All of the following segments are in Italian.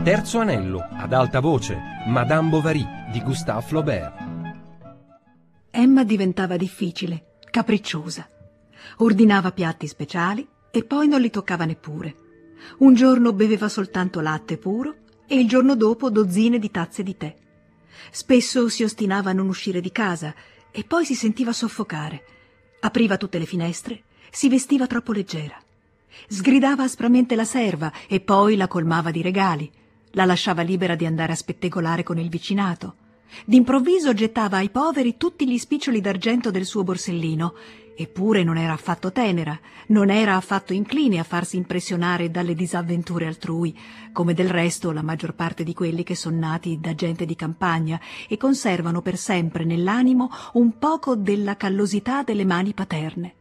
Terzo anello, ad alta voce, Madame Bovary di Gustave Flaubert. Emma diventava difficile, capricciosa. Ordinava piatti speciali e poi non li toccava neppure. Un giorno beveva soltanto latte puro e il giorno dopo dozzine di tazze di tè. Spesso si ostinava a non uscire di casa e poi si sentiva soffocare. Apriva tutte le finestre, si vestiva troppo leggera. Sgridava aspramente la serva e poi la colmava di regali. La lasciava libera di andare a spettegolare con il vicinato. D'improvviso gettava ai poveri tutti gli spiccioli d'argento del suo borsellino. Eppure non era affatto tenera, non era affatto incline a farsi impressionare dalle disavventure altrui, come del resto la maggior parte di quelli che son nati da gente di campagna e conservano per sempre nell'animo un poco della callosità delle mani paterne.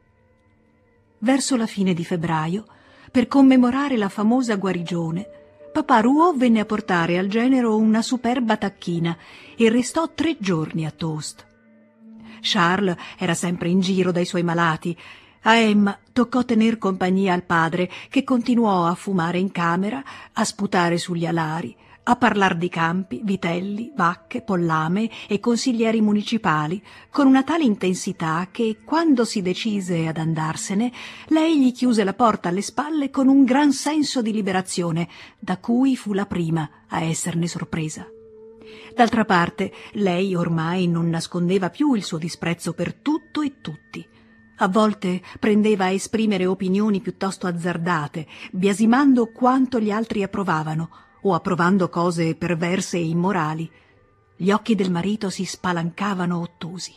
Verso la fine di febbraio, per commemorare la famosa guarigione, papà Rouault venne a portare al genero una superba tacchina e restò 3 giorni a Tost. Charles era sempre in giro dai suoi malati. A Emma toccò tener compagnia al padre, che continuò a fumare in camera, a sputare sugli alari, a parlar di campi, vitelli, vacche, pollame e consiglieri municipali, con una tale intensità che, quando si decise ad andarsene, lei gli chiuse la porta alle spalle con un gran senso di liberazione, da cui fu la prima a esserne sorpresa. D'altra parte, lei ormai non nascondeva più il suo disprezzo per tutto e tutti. A volte prendeva a esprimere opinioni piuttosto azzardate, biasimando quanto gli altri approvavano, o approvando cose perverse e immorali. Gli occhi del marito si spalancavano ottusi.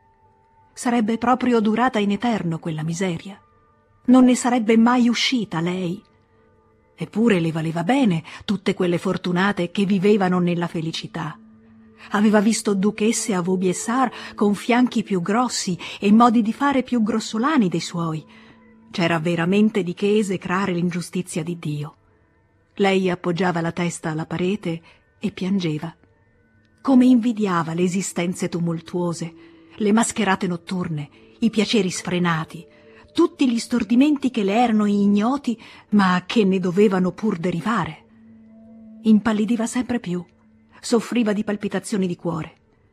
Sarebbe proprio durata in eterno quella miseria. Non ne sarebbe mai uscita lei. Eppure le valeva bene tutte quelle fortunate che vivevano nella felicità. Aveva visto duchesse a Vaubyessard con fianchi più grossi e modi di fare più grossolani dei suoi. C'era veramente di che esecrare l'ingiustizia di Dio. Lei appoggiava la testa alla parete e piangeva. Come invidiava le esistenze tumultuose, le mascherate notturne, i piaceri sfrenati, tutti gli stordimenti che le erano ignoti, ma che ne dovevano pur derivare. Impallidiva sempre più, soffriva di palpitazioni di cuore.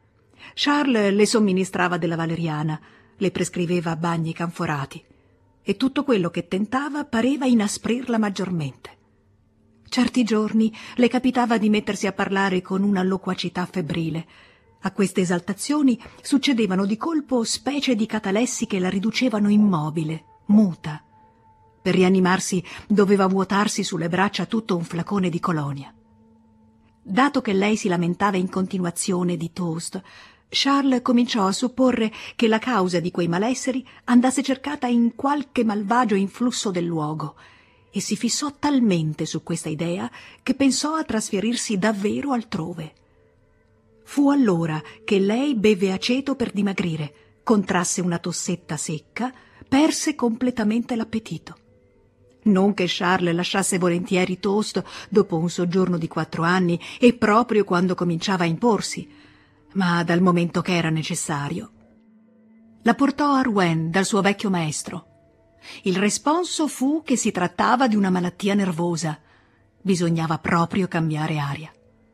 Charles le somministrava della valeriana, le prescriveva bagni canforati, e tutto quello che tentava pareva inasprirla maggiormente. Certi giorni le capitava di mettersi a parlare con una loquacità febbrile. A queste esaltazioni succedevano di colpo specie di catalessi che la riducevano immobile, muta. Per rianimarsi doveva vuotarsi sulle braccia tutto un flacone di colonia. Dato che lei si lamentava in continuazione di Toast, Charles cominciò a supporre che la causa di quei malesseri andasse cercata in qualche malvagio influsso del luogo, e si fissò talmente su questa idea che pensò a trasferirsi davvero altrove. Fu allora che lei beve aceto per dimagrire, contrasse una tossetta secca, perse completamente l'appetito. Non che Charles lasciasse volentieri Toast dopo un soggiorno di 4 anni e proprio quando cominciava a imporsi, ma dal momento che era necessario. La portò a Rouen dal suo vecchio maestro. Il responso fu che si trattava di una malattia nervosa. Bisognava proprio cambiare aria.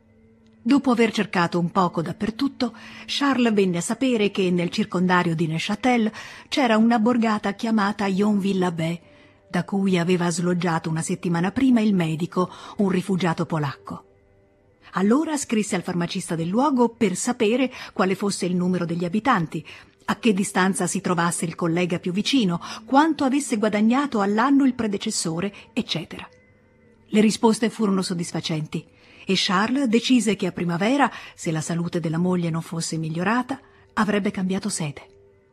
Dopo aver cercato un poco dappertutto, Charles venne a sapere che nel circondario di Neuchâtel c'era una borgata chiamata Yonville-l'Abbé, da cui aveva sloggiato una settimana prima il medico, un rifugiato polacco. Allora scrisse al farmacista del luogo per sapere quale fosse il numero degli abitanti, a che distanza si trovasse il collega più vicino, quanto avesse guadagnato all'anno il predecessore, eccetera. Le risposte furono soddisfacenti e Charles decise che a primavera, se la salute della moglie non fosse migliorata, avrebbe cambiato sede.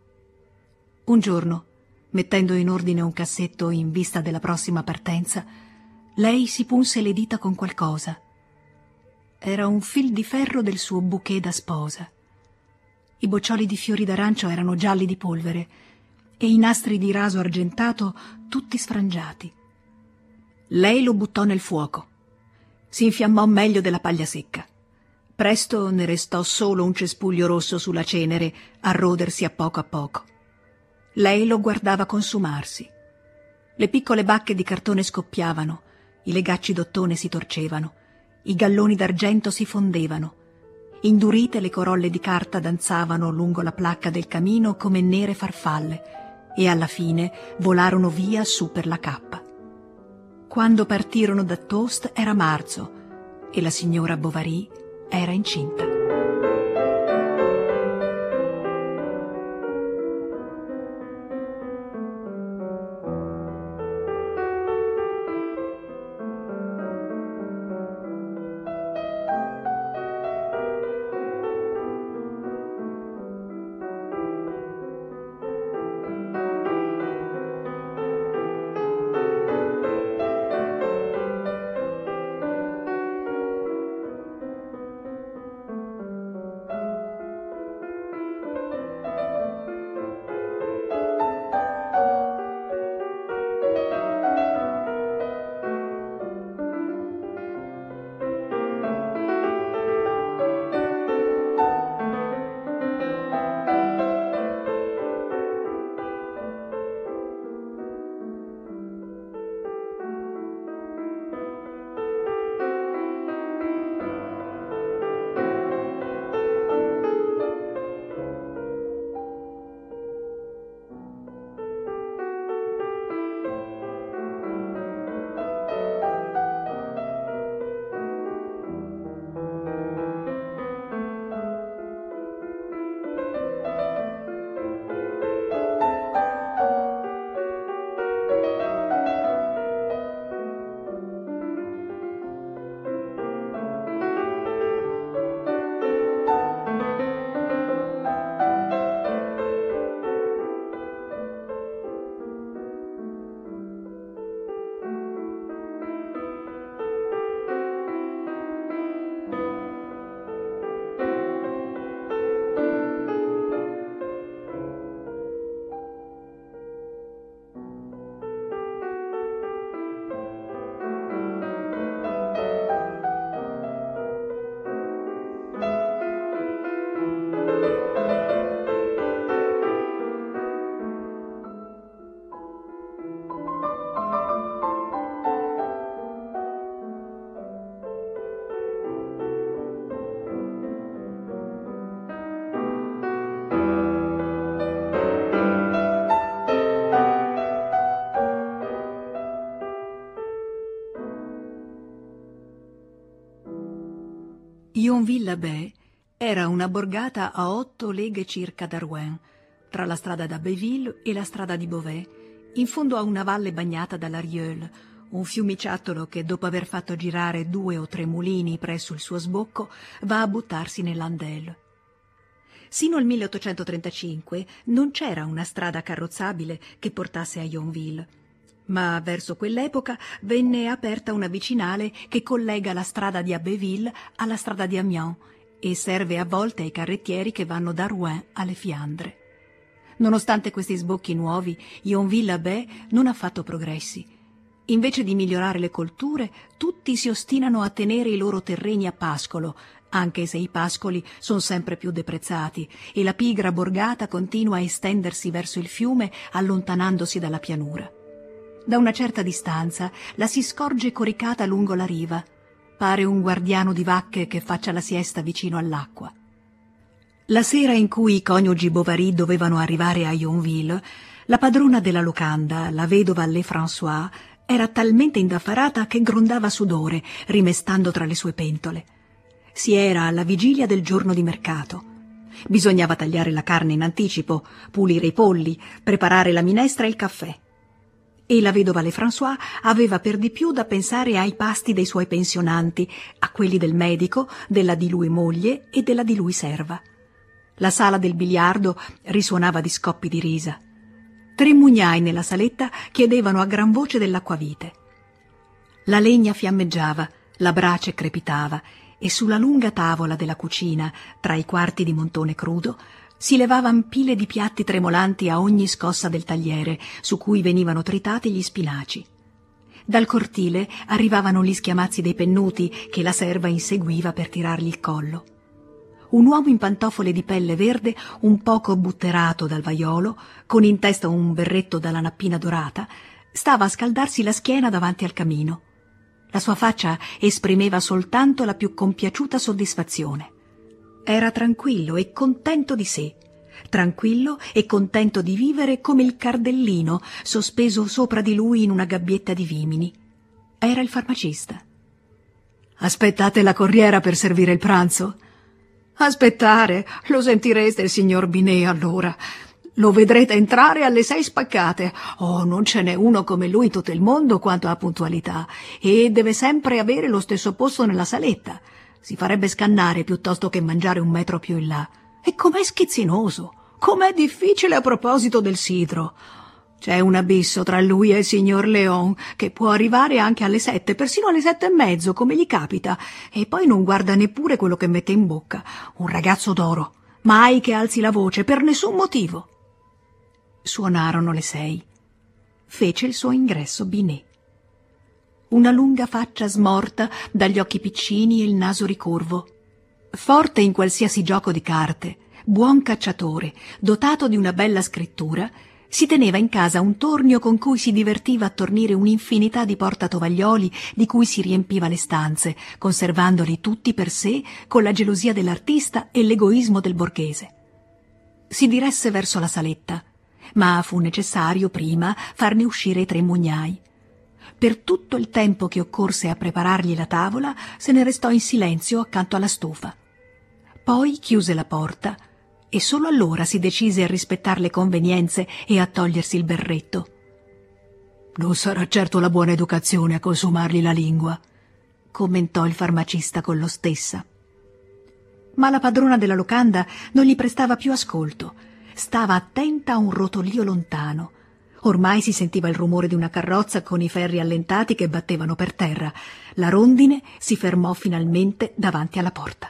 Un giorno, mettendo in ordine un cassetto in vista della prossima partenza, lei si punse le dita con qualcosa. Era un fil di ferro del suo bouquet da sposa. I boccioli di fiori d'arancio erano gialli di polvere e i nastri di raso argentato tutti sfrangiati. Lei lo buttò nel fuoco. Si infiammò meglio della paglia secca. Presto ne restò solo un cespuglio rosso sulla cenere a rodersi a poco. Lei lo guardava consumarsi. Le piccole bacche di cartone scoppiavano, i legacci d'ottone si torcevano, I galloni d'argento si fondevano. Indurite le corolle di carta danzavano lungo la placca del camino come nere farfalle e alla fine volarono via su per la cappa. Quando partirono da Tost era marzo e la signora Bovary era incinta. Yonville-l'Abbé era una borgata a 8 leghe circa da Rouen, tra la strada d'Abbeville e la strada di Beauvais, in fondo a una valle bagnata dalla Rieule, un fiumiciattolo che dopo aver fatto girare 2 o 3 mulini presso il suo sbocco va a buttarsi nell'Andelle. Sino al 1835 non c'era una strada carrozzabile che portasse a Yonville, ma verso quell'epoca venne aperta una vicinale che collega la strada di Abbeville alla strada di Amiens e serve a volte ai carrettieri che vanno da Rouen alle Fiandre. Nonostante questi sbocchi nuovi, Yonville-l'Abbé non ha fatto progressi. Invece di migliorare le colture, tutti si ostinano a tenere i loro terreni a pascolo, anche se i pascoli sono sempre più deprezzati e la pigra borgata continua a estendersi verso il fiume allontanandosi dalla pianura. Da una certa distanza la si scorge coricata lungo la riva. Pare un guardiano di vacche che faccia la siesta vicino all'acqua. La sera in cui i coniugi Bovary dovevano arrivare a Yonville, la padrona della locanda, la vedova Lefrançois, era talmente indaffarata che grondava sudore, rimestando tra le sue pentole. Si era alla vigilia del giorno di mercato. Bisognava tagliare la carne in anticipo, pulire i polli, preparare la minestra e il caffè. E la vedova Lefrançois aveva per di più da pensare ai pasti dei suoi pensionanti, a quelli del medico, della di lui moglie e della di lui serva. La sala del biliardo risuonava di scoppi di risa. 3 mugnai nella saletta chiedevano a gran voce dell'acquavite. La legna fiammeggiava, la brace crepitava e sulla lunga tavola della cucina, tra i quarti di montone crudo, si levavan pile di piatti tremolanti a ogni scossa del tagliere, su cui venivano tritati gli spinaci. Dal cortile arrivavano gli schiamazzi dei pennuti che la serva inseguiva per tirargli il collo. Un uomo in pantofole di pelle verde, un poco butterato dal vaiolo, con in testa un berretto dalla nappina dorata, stava a scaldarsi la schiena davanti al camino. La sua faccia esprimeva soltanto la più compiaciuta soddisfazione. Era tranquillo e contento di sé, tranquillo e contento di vivere come il cardellino sospeso sopra di lui in una gabbietta di vimini. Era il farmacista. «Aspettate la corriera per servire il pranzo?» «Aspettare? Lo sentireste il signor Binet allora. Lo vedrete entrare alle 6 spaccate. Oh, non ce n'è uno come lui in tutto il mondo quanto a puntualità, e deve sempre avere lo stesso posto nella saletta. Si farebbe scannare piuttosto che mangiare 1 metro più in là. E com'è schizzinoso! Com'è difficile a proposito del sidro! C'è un abisso tra lui e il signor Léon, che può arrivare anche alle 7, persino alle 7:30, come gli capita, e poi non guarda neppure quello che mette in bocca. Un ragazzo d'oro, mai che alzi la voce, per nessun motivo. Suonarono le 6. Fece il suo ingresso Binet. Una lunga faccia smorta, dagli occhi piccini e il naso ricurvo. Forte in qualsiasi gioco di carte, buon cacciatore, dotato di una bella scrittura, si teneva in casa un tornio con cui si divertiva a tornire un'infinità di portatovaglioli di cui si riempiva le stanze, conservandoli tutti per sé con la gelosia dell'artista e l'egoismo del borghese. Si diresse verso la saletta, ma fu necessario prima farne uscire i 3 mugnai. Per tutto il tempo che occorse a preparargli la tavola, se ne restò in silenzio accanto alla stufa. Poi chiuse la porta e solo allora si decise a rispettar le convenienze e a togliersi il berretto. «Non sarà certo la buona educazione a consumargli la lingua», commentò il farmacista con l'ostessa. Ma la padrona della locanda non gli prestava più ascolto. Stava attenta a un rotolio lontano. Ormai si sentiva il rumore di una carrozza con i ferri allentati che battevano per terra. La rondine si fermò finalmente davanti alla porta.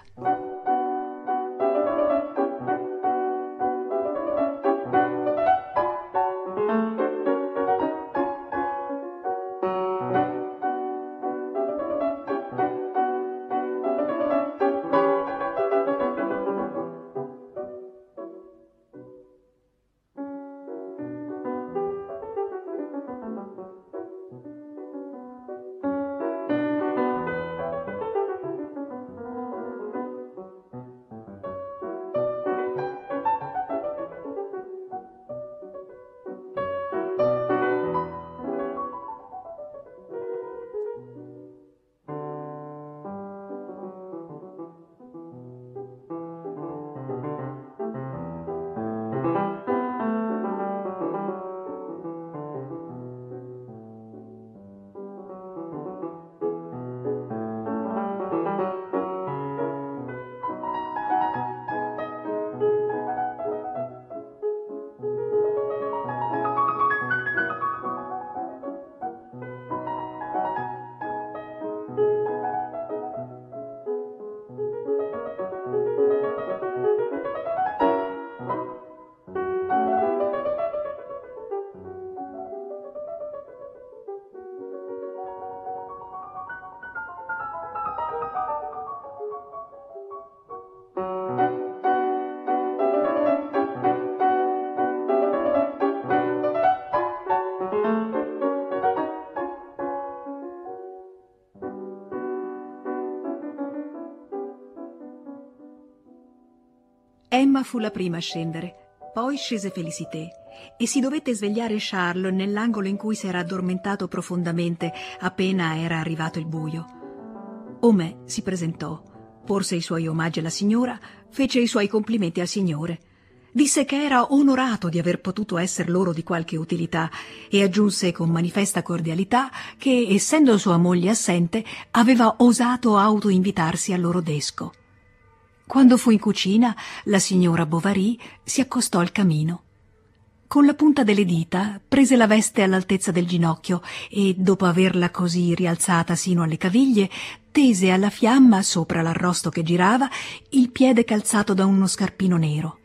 Emma fu la prima a scendere, poi scese Félicité e si dovette svegliare Charles nell'angolo in cui si era addormentato profondamente appena era arrivato il buio. Homais si presentò, porse i suoi omaggi alla signora, fece i suoi complimenti al signore. Disse che era onorato di aver potuto esser loro di qualche utilità e aggiunse con manifesta cordialità che, essendo sua moglie assente, aveva osato autoinvitarsi al loro desco. Quando fu in cucina, la signora Bovary si accostò al camino. Con la punta delle dita prese la veste all'altezza del ginocchio e, dopo averla così rialzata sino alle caviglie, tese alla fiamma, sopra l'arrosto che girava, il piede calzato da uno scarpino nero.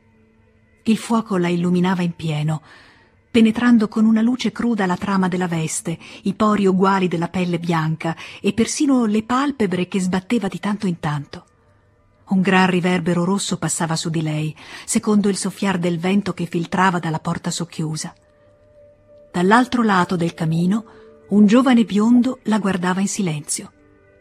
Il fuoco la illuminava in pieno, penetrando con una luce cruda la trama della veste, i pori uguali della pelle bianca e persino le palpebre che sbatteva di tanto in tanto. Un gran riverbero rosso passava su di lei, secondo il soffiar del vento che filtrava dalla porta socchiusa. Dall'altro lato del camino Un giovane biondo la guardava in silenzio.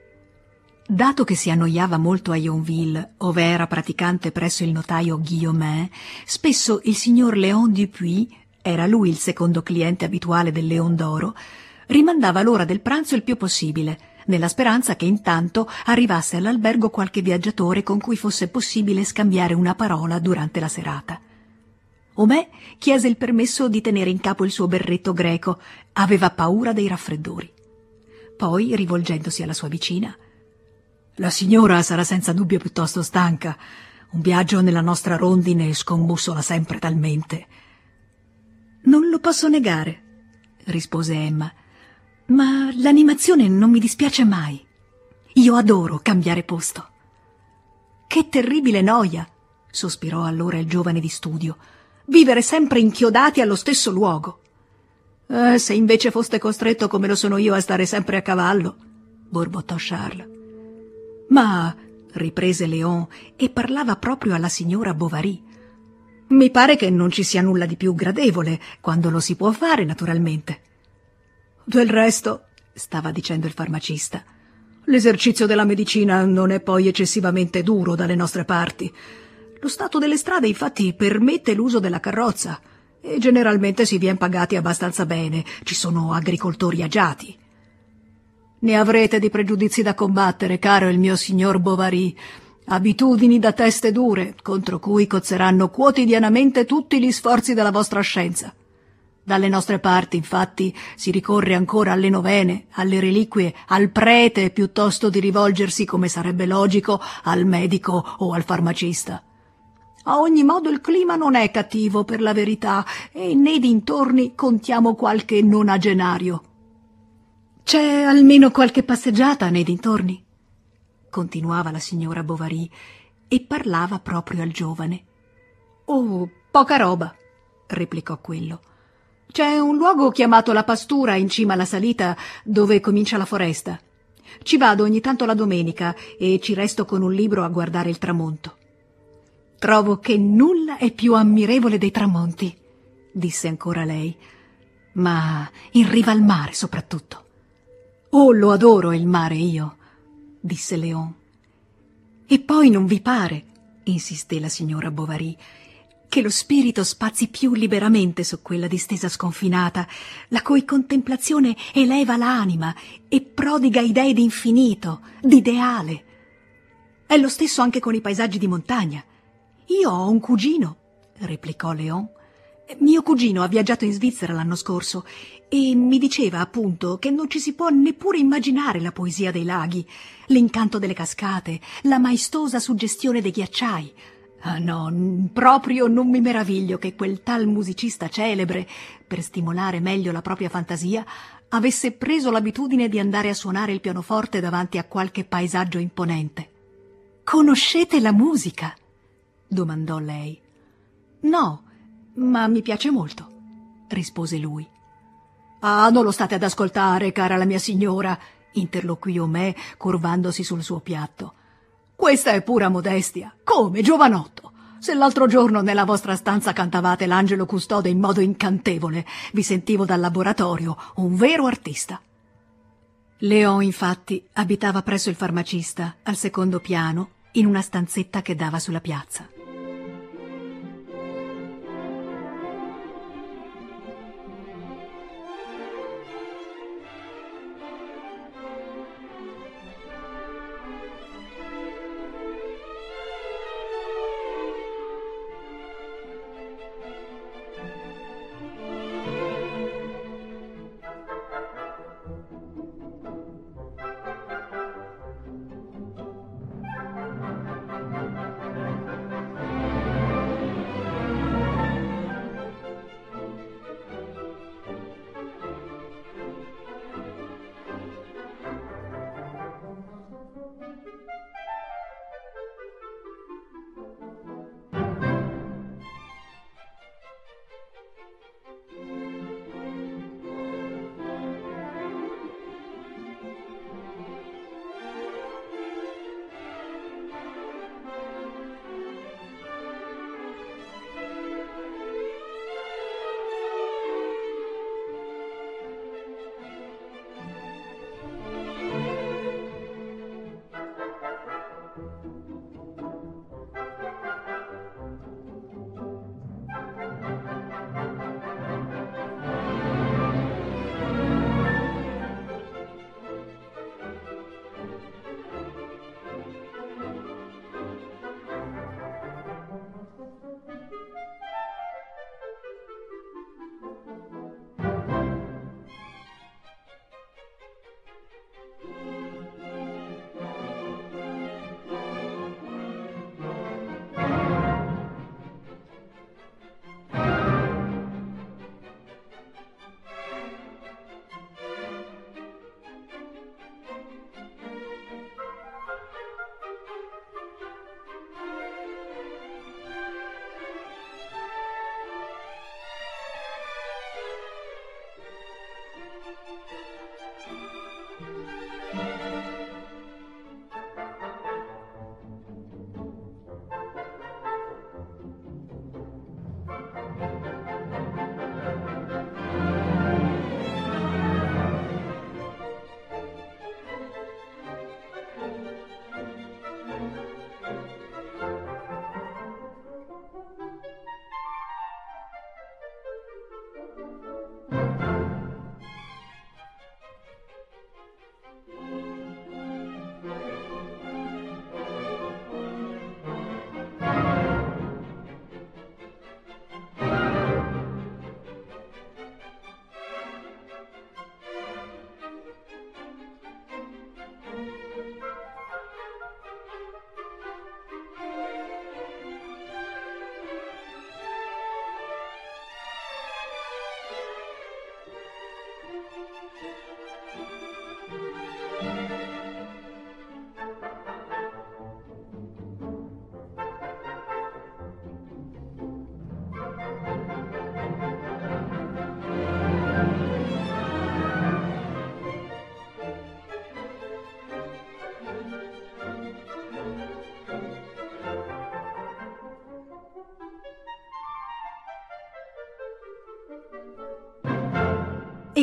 Dato che si annoiava molto a Yonville, ove era praticante presso il notaio Guillaumin, spesso il signor Léon Dupuis, era lui il secondo cliente abituale del Leon d'Oro, rimandava l'ora del pranzo il più possibile, nella speranza che intanto arrivasse all'albergo qualche viaggiatore con cui fosse possibile scambiare una parola durante la serata. Homais chiese il permesso di tenere in capo il suo berretto greco, aveva paura dei raffreddori. Poi, rivolgendosi alla sua vicina: «La signora sarà senza dubbio piuttosto stanca. Un viaggio nella nostra rondine scombussola sempre talmente». «Non lo posso negare», rispose Emma, «ma l'animazione non mi dispiace mai. Io adoro cambiare posto». «Che terribile noia», sospirò allora il giovane di studio, «vivere sempre inchiodati allo stesso luogo». Se invece foste costretto come lo sono io a stare sempre a cavallo», borbottò Charles. «Ma», riprese Léon, e parlava proprio alla signora Bovary, «mi pare che non ci sia nulla di più gradevole, quando lo si può fare, naturalmente». «Del resto», stava dicendo il farmacista, «l'esercizio della medicina non è poi eccessivamente duro dalle nostre parti. Lo stato delle strade, infatti, permette l'uso della carrozza e generalmente si vien pagati abbastanza bene, ci sono agricoltori agiati». «Ne avrete di pregiudizi da combattere, caro il mio signor Bovary, abitudini da teste dure, contro cui cozzeranno quotidianamente tutti gli sforzi della vostra scienza. Dalle nostre parti, infatti, si ricorre ancora alle novene, alle reliquie, al prete, piuttosto di rivolgersi, come sarebbe logico, al medico o al farmacista. A ogni modo il clima non è cattivo, per la verità, e nei dintorni contiamo qualche nonagenario». «C'è almeno qualche passeggiata nei dintorni?» continuava la signora Bovary, e parlava proprio al giovane. «Oh, poca roba», replicò quello. «C'è un luogo chiamato La Pastura in cima alla salita dove comincia la foresta. Ci vado ogni tanto la domenica e ci resto con un libro a guardare il tramonto». «Trovo che nulla è più ammirevole dei tramonti», disse ancora lei, «ma in riva al mare soprattutto». «Oh, lo adoro il mare io», disse Léon. «E poi non vi pare», insisté la signora Bovary, «che lo spirito spazi più liberamente su quella distesa sconfinata, la cui contemplazione eleva l'anima e prodiga idee di infinito, d'ideale? È lo stesso anche con i paesaggi di montagna. Io ho un cugino», replicò Léon. «Mio cugino ha viaggiato in Svizzera l'anno scorso e mi diceva appunto che non ci si può neppure immaginare la poesia dei laghi, l'incanto delle cascate, la maestosa suggestione dei ghiacciai. Ah no, proprio non mi meraviglio che quel tal musicista celebre, per stimolare meglio la propria fantasia, avesse preso l'abitudine di andare a suonare il pianoforte davanti a qualche paesaggio imponente». «Conoscete la musica?» domandò lei. «No, ma mi piace molto», rispose lui. «Ah, non lo state ad ascoltare, cara la mia signora», interloquì Homais, curvandosi sul suo piatto. «Questa è pura modestia. Come, giovanotto? Se l'altro giorno nella vostra stanza cantavate l'Angelo Custode in modo incantevole, vi sentivo dal laboratorio un vero artista». Léon, infatti, abitava presso il farmacista, al secondo piano, in una stanzetta che dava sulla piazza.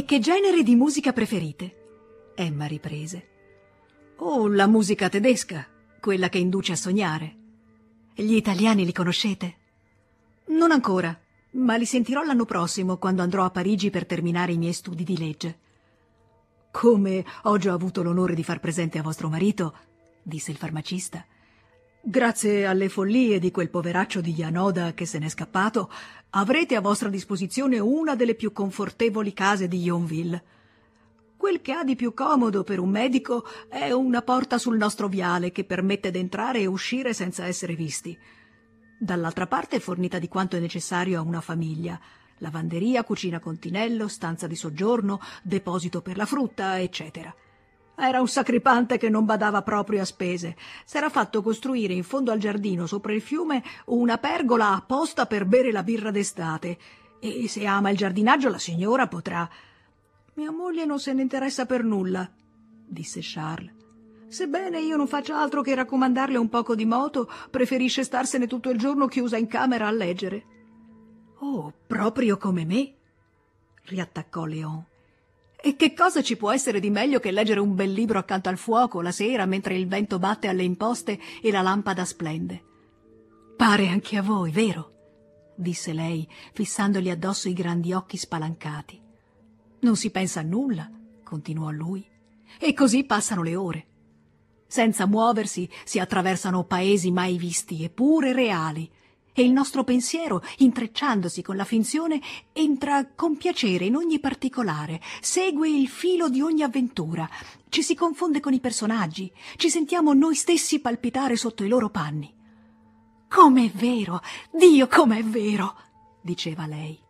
che genere di musica preferite? Emma riprese. Oh, la musica tedesca, quella che induce a sognare. Gli italiani li conoscete? Non ancora, ma li sentirò l'anno prossimo quando andrò a Parigi per terminare i miei studi di legge. Come ho già avuto l'onore di far presente a vostro marito, disse il farmacista, grazie alle follie di quel poveraccio di Yanoda che se n'è scappato, avrete a vostra disposizione una delle più confortevoli case di Yonville. Quel che ha di più comodo per un medico è una porta sul nostro viale che permette d'entrare e uscire senza essere visti. Dall'altra parte è fornita di quanto è necessario a una famiglia: lavanderia, cucina continello, stanza di soggiorno, deposito per la frutta, eccetera. Era un sacripante che non badava proprio a spese. S'era fatto costruire in fondo al giardino, sopra il fiume, una pergola apposta per bere la birra d'estate. E se ama il giardinaggio, la signora potrà... Mia moglie non se ne interessa per nulla, disse Charles. Sebbene io non faccia altro che raccomandarle un poco di moto, preferisce starsene tutto il giorno chiusa in camera a leggere. Oh, proprio come me, riattaccò Léon. E che cosa ci può essere di meglio che leggere un bel libro accanto al fuoco la sera mentre il vento batte alle imposte e la lampada splende? Pare anche a voi, vero? Disse lei, fissandogli addosso i grandi occhi spalancati. Non si pensa a nulla, continuò lui, e così passano le ore. Senza muoversi si attraversano paesi mai visti eppure reali, e il nostro pensiero, intrecciandosi con la finzione, entra con piacere in ogni particolare, segue il filo di ogni avventura, ci si confonde con i personaggi, ci sentiamo noi stessi palpitare sotto i loro panni. Com'è vero, Dio com'è vero, diceva lei.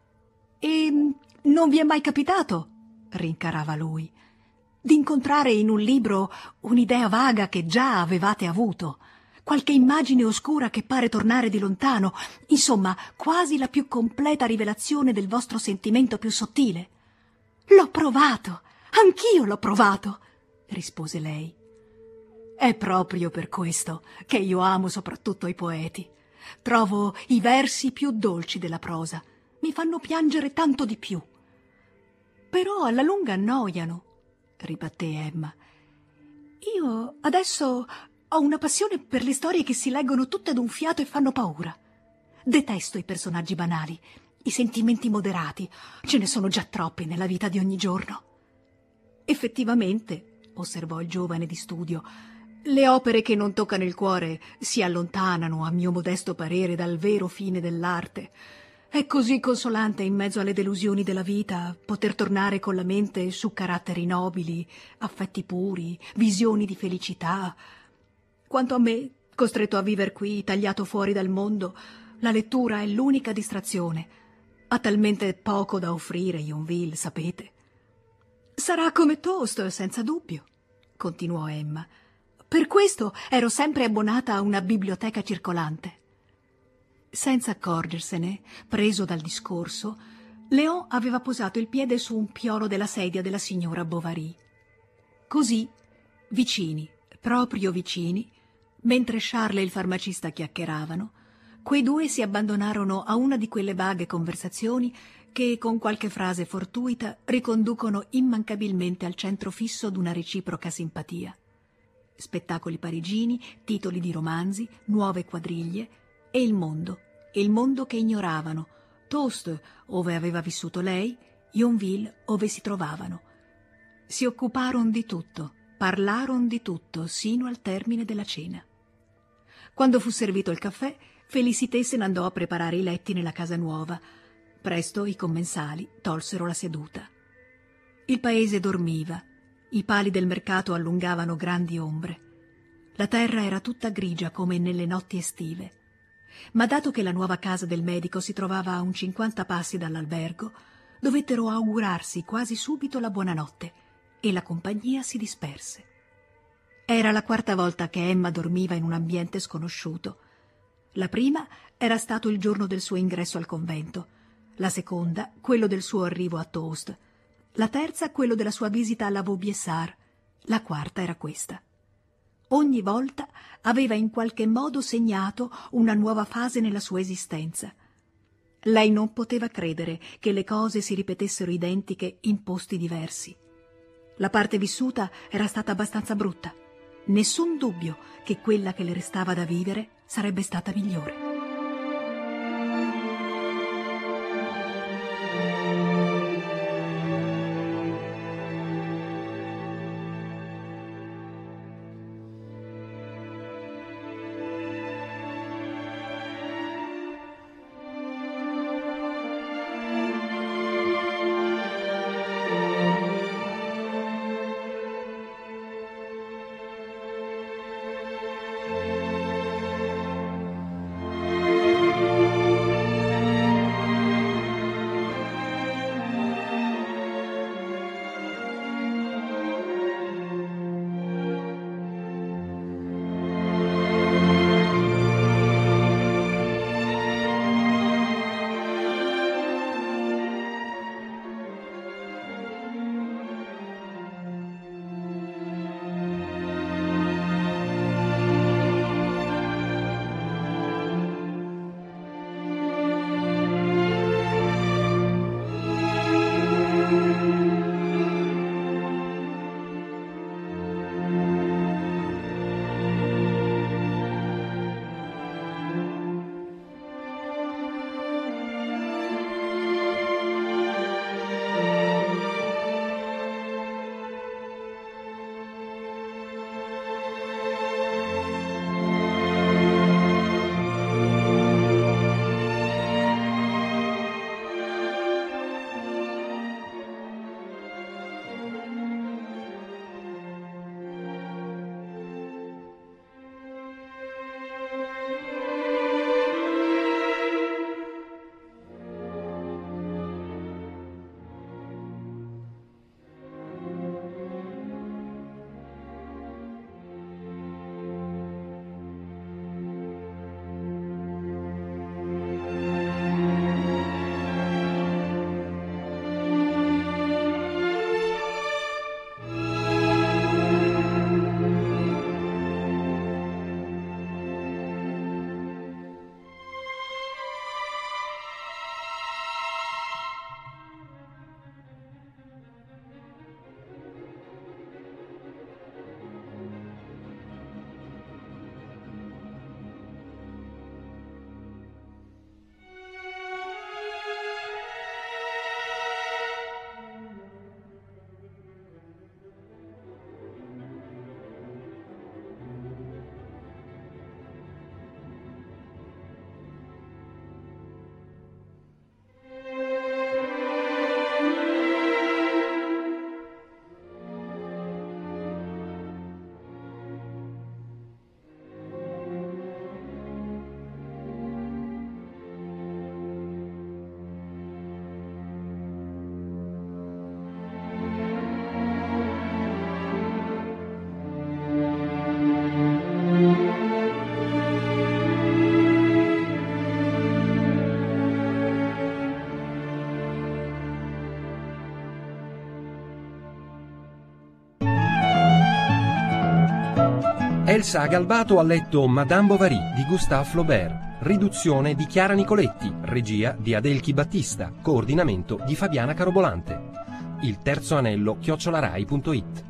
E non vi è mai capitato, rincarava lui, di incontrare in un libro un'idea vaga che già avevate avuto, qualche immagine oscura che pare tornare di lontano, insomma, quasi la più completa rivelazione del vostro sentimento più sottile? L'ho provato, anch'io l'ho provato, rispose lei. È proprio per questo che io amo soprattutto i poeti. Trovo i versi più dolci della prosa, mi fanno piangere tanto di più. Però alla lunga annoiano, ribatté Emma. Io adesso ho una passione per le storie che si leggono tutte d'un fiato e fanno paura. Detesto i personaggi banali, i sentimenti moderati. Ce ne sono già troppi nella vita di ogni giorno. Effettivamente, osservò il giovane di studio, le opere che non toccano il cuore si allontanano, a mio modesto parere, dal vero fine dell'arte. È così consolante in mezzo alle delusioni della vita poter tornare con la mente su caratteri nobili, affetti puri, visioni di felicità. Quanto a me, costretto a viver qui, tagliato fuori dal mondo, la lettura è l'unica distrazione. Ha talmente poco da offrire Yonville, sapete. Sarà come Toast, senza dubbio, continuò Emma. Per questo ero sempre abbonata a una biblioteca circolante. Senza accorgersene, preso dal discorso, Léon aveva posato il piede su un piolo della sedia della signora Bovary. Così, vicini, proprio vicini, mentre Charles e il farmacista chiacchieravano, quei due si abbandonarono a una di quelle vaghe conversazioni che, con qualche frase fortuita, riconducono immancabilmente al centro fisso d'una reciproca simpatia. Spettacoli parigini, titoli di romanzi, nuove quadriglie e il mondo che ignoravano, Toast, ove aveva vissuto lei, Yonville, ove si trovavano. Si occuparono di tutto, parlarono di tutto, sino al termine della cena. Quando fu servito il caffè, Félicité se n'andò a preparare i letti nella casa nuova. Presto i commensali tolsero la seduta. Il paese dormiva, i pali del mercato allungavano grandi ombre. La terra era tutta grigia come nelle notti estive. Ma dato che la nuova casa del medico si trovava a un 50 passi dall'albergo, dovettero augurarsi quasi subito la buonanotte e la compagnia si disperse. Era la quarta volta che Emma dormiva in un ambiente sconosciuto. La prima era stato il giorno del suo ingresso al convento, la seconda quello del suo arrivo a Toast, la terza quello della sua visita alla Vaubyessard, la quarta era questa. Ogni volta aveva in qualche modo segnato una nuova fase nella sua esistenza. Lei non poteva credere che le cose si ripetessero identiche in posti diversi. La parte vissuta era stata abbastanza brutta. Nessun dubbio che quella che le restava da vivere sarebbe stata migliore. Elsa Galbato ha letto Madame Bovary di Gustave Flaubert, riduzione di Chiara Nicoletti, regia di Adelchi Battista, coordinamento di Fabiana Carobolante. Il terzo anello @rai.it